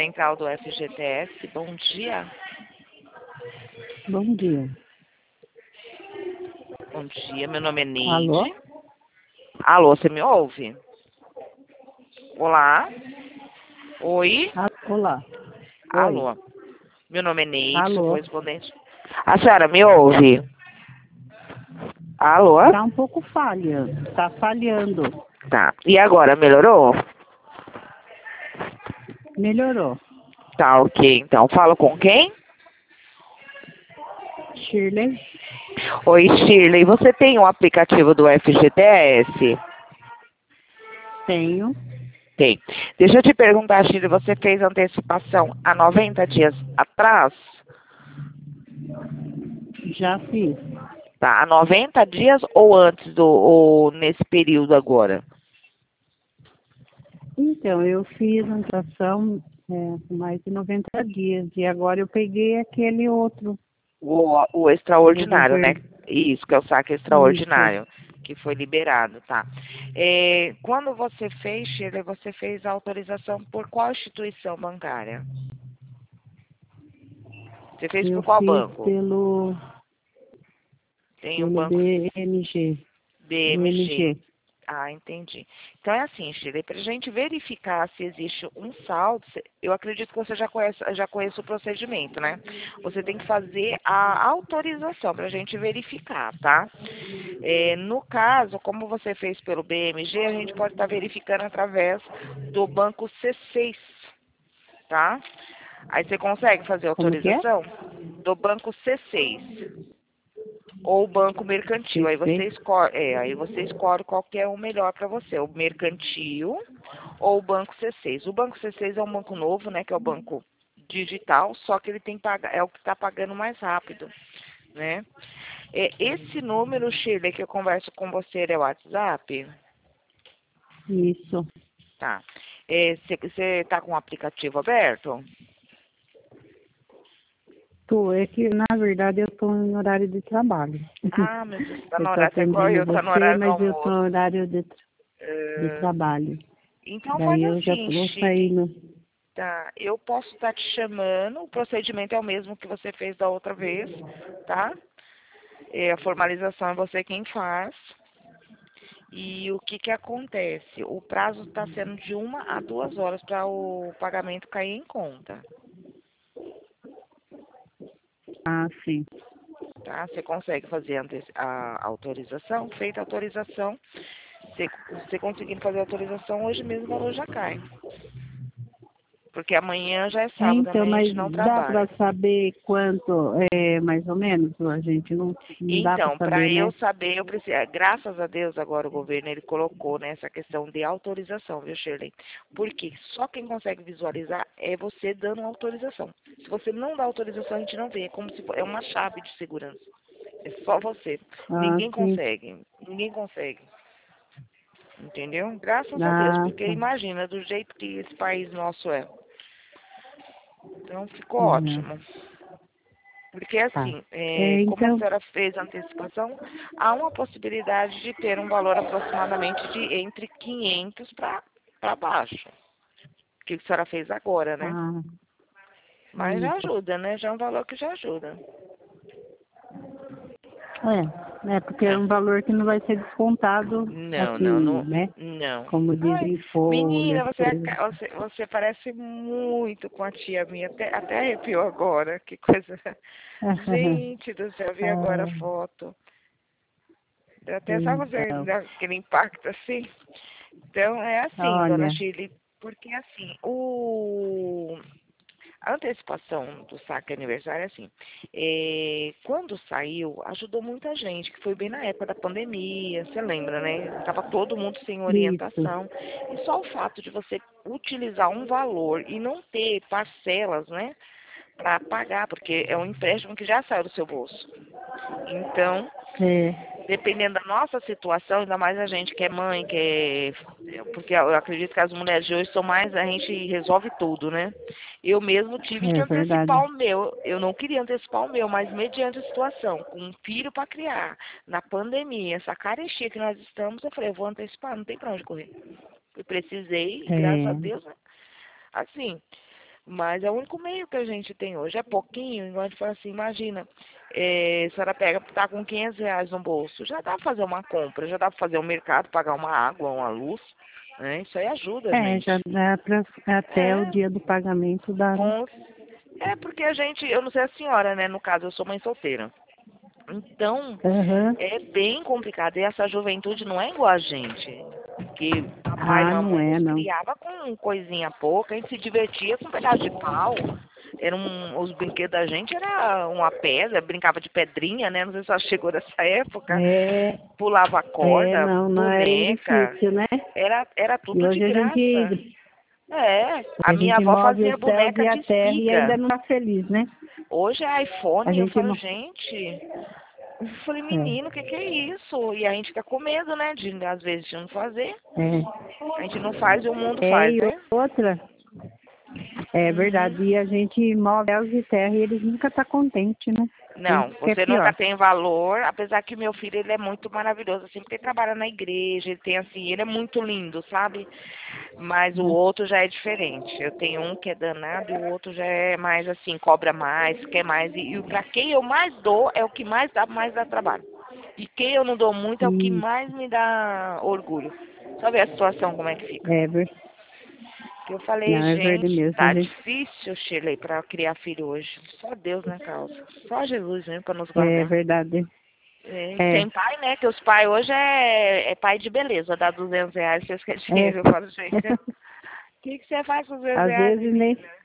Central do FGTS. Bom dia. Bom dia. Bom dia, meu nome é Alô? Neide. Alô, você me ouve? Olá? Oi? Olá. Oi. Alô? Meu nome é Neide, sou Alô? correspondente. A senhora me ouve? Alô? Tá um pouco falhando. Tá falhando. Tá. E agora, melhorou? Melhorou. Tá, ok. Então, falo com quem? Shirley? Oi, Shirley. Você tem um aplicativo do FGTS? Tenho. Tem. Deixa eu te perguntar, Shirley, você fez antecipação há 90 dias atrás? Já fiz. Tá, há 90 dias ou antes ou nesse período agora? Então, eu fiz a natação com mais de 90 dias. E agora eu peguei aquele outro O do extraordinário, né? governo. Isso, que é o saque Isso. extraordinário, que foi liberado, tá? Quando você fez, Shirley, você fez a autorização por qual instituição bancária? Você fez Eu por qual fiz banco? pelo Tem o Pelo banco BMG. BMG. BMG. Ah, entendi. Então é assim, Shirley, para a gente verificar se existe um saldo, eu acredito que você já conhece o procedimento, né? Você tem que fazer a autorização para a gente verificar, tá? No caso, como você fez pelo BMG, a gente pode estar verificando através do banco C6, tá? Aí você consegue fazer a Como que é? autorização do banco C6 ou banco mercantil. CC. Aí você escolhe qual que é o melhor para você, o mercantil ou o banco C6. O banco C6 é um banco novo, né, que é o banco digital, só que ele tem é o que está pagando mais rápido, né? Esse número, Shirley, que eu converso com você é o WhatsApp? Isso. Tá. Você está com o aplicativo aberto? É que, na verdade, eu estou em horário de trabalho. Ah, meu Deus, tá Eu no estou horário, tá igual atendendo eu, tá no você, horário do mas eu estou almoço. em horário de É, trabalho. Então faz Daí eu já assim, vou Shirley. saindo. Tá, eu posso estar te chamando, o procedimento é o mesmo que você fez da outra vez, tá? A formalização é você quem faz. E o que que acontece? O prazo está sendo de 1 a 2 horas para o pagamento cair em conta, Ah, sim. tá? Você consegue fazer a autorização, feita a autorização, você conseguindo fazer a autorização, hoje mesmo o valor já cai. Porque amanhã já é sábado, Então, amanhã a mas gente não dá para trabalha. saber quanto é mais ou menos? A gente não dá para Então, para saber, eu né? saber, eu preciso. Graças a Deus, agora o governo ele colocou nessa questão de autorização, viu, Shirley? Porque só quem consegue visualizar é você dando autorização. Se você não dá autorização, a gente não vê. É como se é uma chave de segurança. É só você. Ah, Ninguém sim. consegue. Ninguém consegue. Entendeu? Graças a Deus. Ah, Porque tá. imagina, do jeito que esse país nosso é. Então ficou Uhum. ótimo. Porque Tá. assim, como a Então, senhora fez a antecipação, há uma possibilidade de ter um valor aproximadamente de entre 500 para baixo. Que a senhora fez agora, né? ah, Mas já isso. ajuda, né? Já é um valor que já ajuda. Porque é É. um valor que não vai ser descontado Não, não, assim, não, né? não. Como Ai, dizem folhas, menina, coisas. você parece muito com a tia minha. Até arrepiou agora. Que coisa. Gente do céu, vi agora a Ah, foto. Deu até, sabe você, então, dá aquele impacto assim? Então, é assim, dona olha, Shirley, porque assim, a antecipação do saque aniversário é assim, quando saiu, ajudou muita gente, que foi bem na época da pandemia, você lembra, né? Tava todo mundo sem isso. orientação, e só o fato de você utilizar um valor e não ter parcelas, né, para pagar, porque é um empréstimo que já saiu do seu bolso. Então, É, dependendo da nossa situação, ainda mais a gente que é mãe, porque eu acredito que as mulheres de hoje são mais, a gente resolve tudo, né? Eu mesmo tive que é antecipar verdade. o meu. Eu não queria antecipar o meu, mas mediante a situação, com um filho para criar, na pandemia, essa carestia que nós estamos, eu falei, eu vou antecipar, não tem para onde correr. Eu precisei, e graças a É, Deus, né? Assim, Mas é o único meio que a gente tem hoje. É pouquinho, igual a gente fala assim, imagina, a senhora pega, tá com R$ 500 no bolso, já dá pra fazer uma compra, já dá pra fazer um mercado, pagar uma água, uma luz, né? Isso aí ajuda a É, gente. já dá pra, até o É, dia do pagamento dá, né? com, porque a gente, eu não sei a senhora, né? No caso, eu sou mãe solteira. Então, Aham. é bem complicado. E essa juventude não é igual a gente. Que papai e Ah, não mamãe é, nos não. criava com coisinha pouca, a gente se divertia com um pedaço de pau. Os brinquedos da gente era uma pedra, brincava de pedrinha, né? Não sei se ela chegou dessa época. É, Pulava corda, não, não era boneca. difícil, né? Era E tudo de hoje graça. É, a a minha gente avó move fazia os céus boneca e a de terra e espiga. ainda não tá feliz, né? Hoje é A iPhone, eu gente falo, não. gente. Eu falei, É, menino, o que que é isso? E a gente fica com medo, né? De, às vezes, de não fazer. A gente não faz e o mundo faz, e né? outra, é Uhum. verdade, e a gente move céus e terra e eles nunca tá contente, né? Não, Isso que é você nunca pior. tem valor, apesar que meu filho, ele é muito maravilhoso, assim, porque ele trabalha na igreja, ele tem, assim, ele é muito lindo, sabe? Mas o Né? outro já é diferente. Eu tenho um que é danado e o outro já é mais, assim, cobra mais, quer mais. E pra quem eu mais dou, é o que mais dá trabalho. E quem eu não dou muito é o que E mais me dá orgulho. Só ver a situação como é que fica. é, Que eu falei, não, é verdade gente, mesmo, a tá gente, difícil, Shirley, pra criar filho hoje. Só Deus na causa. Só Jesus mesmo pra nos é guardar. verdade. É, É, sem pai, né? Que os pais hoje é pai de beleza. Dá R$ 200, vocês querem é. dinheiro. Eu falo, gente, o que você faz com R$ 200, Às vezes nem. menina?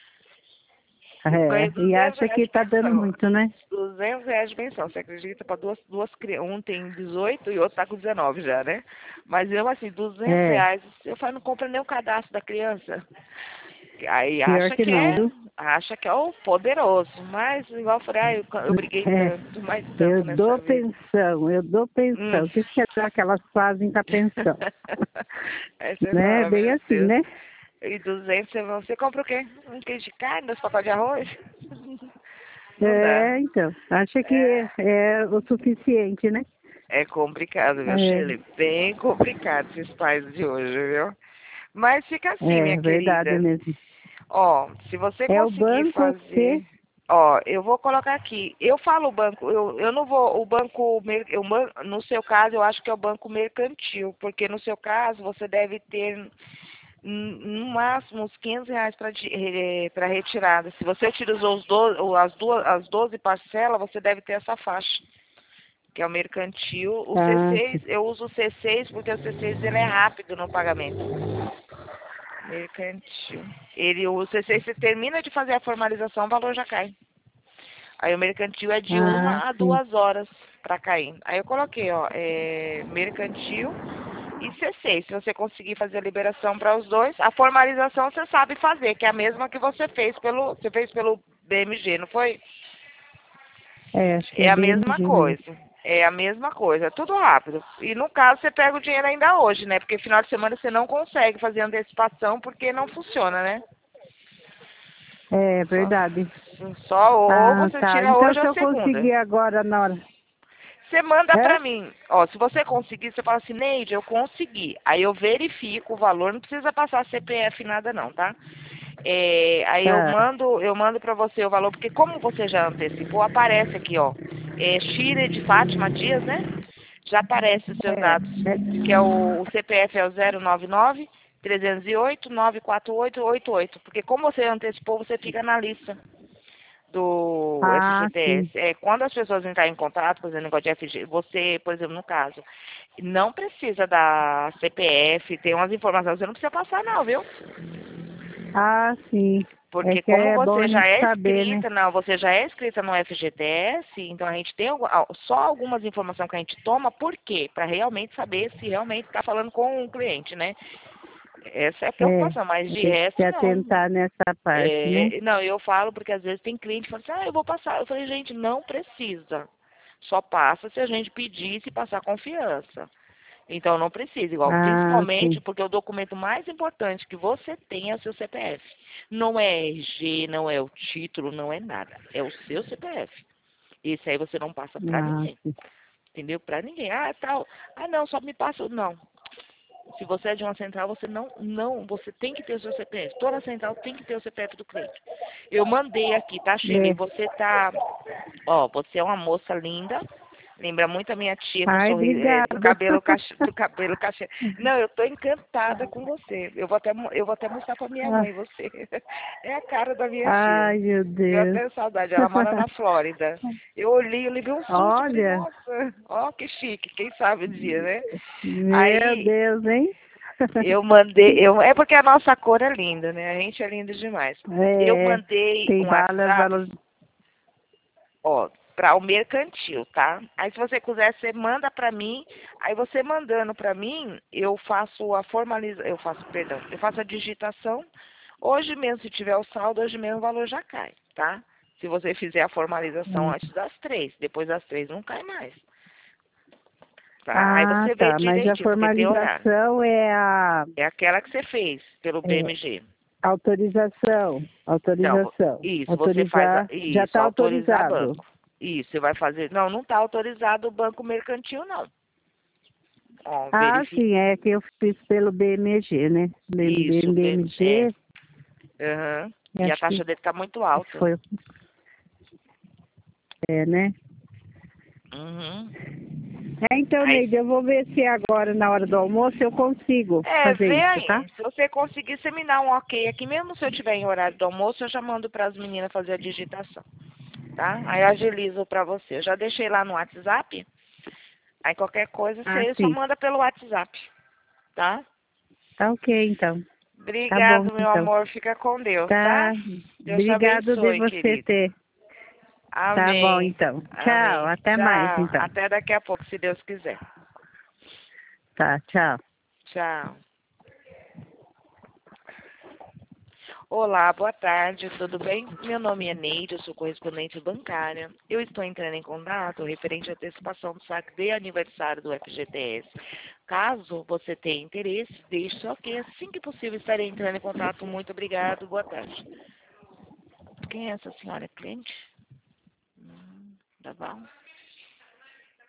Eu ganhei E 200 acha reais que de tá dando pensão. muito, né? R$ 200 de pensão, você acredita? Para duas crianças. Um tem 18 e outro tá com 19 já, né? Mas eu, assim, duzentos É, reais, eu falo, não compra nem o cadastro da criança. Aí pior que não, viu? acha que é o poderoso. Mas, igual eu falei, eu briguei É, tanto, mais tanto nessa vida. eu dou Hum. pensão. O que será que elas fazem com a pensão? Aí você Né? fala, Bem meu assim, Deus. né? E 200, você compra o quê? Um queijo de carne, 2 pacotes de arroz? Não dá. É, então. Acha que É, é o suficiente, né? é complicado, viu, É, Shirley? Bem complicado esses pais de hoje, viu? Mas fica assim, minha é verdade querida. mesmo. Ó, se você É o conseguir banco fazer. que. Ó, eu vou colocar aqui. Eu falo o banco, eu não vou. O banco. No seu caso, eu acho que é o banco mercantil, porque no seu caso você deve ter no máximo uns R$ 500 para retirada. Se você utilizou as 12 parcelas, você deve ter essa faixa, que é o mercantil. O Ah, C6, eu uso o C6 porque o C6 ele é rápido no pagamento. Mercantil. O C6, você termina de fazer a formalização, o valor já cai. Aí o mercantil é de ah, 1 a 2 horas para cair. Aí eu coloquei, ó, mercantil e C6. Se você conseguir fazer a liberação para os dois, a formalização você sabe fazer, que é a mesma que você fez pelo BMG, não foi? acho que É é a mesma BMG mesmo. coisa. É a mesma coisa, é tudo rápido. E no caso você pega o dinheiro ainda hoje, né? Porque final de semana você não consegue fazer antecipação porque não funciona, né? É Só, verdade. só ou Ah, você tá. tira Então hoje se ou eu segunda. conseguir agora na hora. Você manda Hã? pra mim. Ó, se você conseguir, você fala assim, Neide, eu consegui. Aí eu verifico o valor, não precisa passar CPF nada não, tá? Aí Tá. eu mando para você o valor, porque como você já antecipou, aparece aqui, ó. Shire de Fátima Dias, né? Já aparece os seus É, dados, que é o CPF é o 099 308 94888, porque como você antecipou, você fica na lista do Ah, FGTS. sim. Quando as pessoas entrarem em contato, por exemplo, negócio de FG, você, por exemplo, no caso, não precisa da CPF, tem umas informações, você não precisa passar não, viu? Ah, sim. É Porque que como é bom a você já gente é saber, né? inscrita, não, você já é inscrita no FGTS, então a gente tem só algumas informações que a gente toma, por quê? Para realmente saber se realmente está falando com o cliente, né? Essa é a É. preocupação, mas de Tem que se resto não. atentar nessa parte, né? Não, eu falo porque às vezes tem cliente que fala assim, eu vou passar. Eu falei, gente, não precisa. Só passa se a gente pedir, se passar confiança. Então não precisa, igual, Ah, principalmente sim. porque o documento mais importante que você tem é o seu CPF. Não é RG, não é o título, não é nada. É o seu CPF. Esse aí você não passa pra Ah, ninguém. sim. Entendeu? Pra ninguém. Ah, tal. Ah, não, só me passa. Não. Se você é de uma central, você você tem que ter o seu CPF. Toda central tem que ter o CPF do cliente. Eu mandei aqui, tá, Shirley? É. Você tá, ó, você é uma moça linda. Lembra muito a minha tia com Ai, sorriso, do obrigada. cabelo do cabelo cacheado. Não, eu tô encantada com você. Eu vou até mostrar pra minha Ah, mãe você. É a cara da minha tia. ai, meu Eu Deus. até saudade, ela mora na Flórida. Eu levei um susto, falei, Olha, nossa, ó que chique, quem sabe o dia, né? meu Aí Deus, hein? é porque a nossa cor é linda, né? A gente é lindo demais. Eu É, mandei tem um balas, WhatsApp, elas... ó, para o mercantil, tá? Aí se você quiser, você manda para mim. Aí você mandando para mim, eu faço a perdão, eu faço a digitação. Hoje mesmo, se tiver o saldo, hoje mesmo o valor já cai, tá? Se você fizer a formalização antes das 3, depois das 3 não cai mais, tá? Aí Ah, você vê tá, mas a direitinho, porque tem horário. formalização é a É aquela que você fez pelo é, BMG. autorização, Não, autorização. isso, você faz Autorizar, já isso, está autorizar autorizado. banco. Isso, você vai fazer. Não, não está autorizado o banco mercantil, não. Ó, Ah, verifique. sim, é que eu fiz pelo BMG, né? Isso, BMG, aham. E a acho taxa que dele está muito alta. foi, Uhum. né? É, então, Aí, Neide, eu vou ver se agora, na hora do almoço, eu consigo fazer vê isso, tá? aí. Se você conseguir, você me dá um ok aqui. Mesmo se eu tiver em horário do almoço, eu já mando para as meninas fazer a digitação, tá? Aí eu agilizo para você. Eu já deixei lá no WhatsApp. Aí qualquer coisa, Ah, você só sim. manda pelo WhatsApp, tá? Tá ok, então. Tá bom, Obrigado, meu então. amor. Fica com Deus, tá? Tá. Deus te Obrigado de abençoe, você querido. ter. Tá bom, Amém. então. Tchau. Amém. Até mais, Tchau. então. Até daqui a pouco, se Deus quiser. Tá, tchau. Tchau. Olá, boa tarde, tudo bem? Meu nome é Neide, eu sou correspondente bancária. Eu estou entrando em contato referente à antecipação do saque de aniversário do FGTS. Caso você tenha interesse, deixe só que assim que possível estarei entrando em contato. Muito obrigado, boa tarde. Quem é essa senhora? Cliente? Tá bom.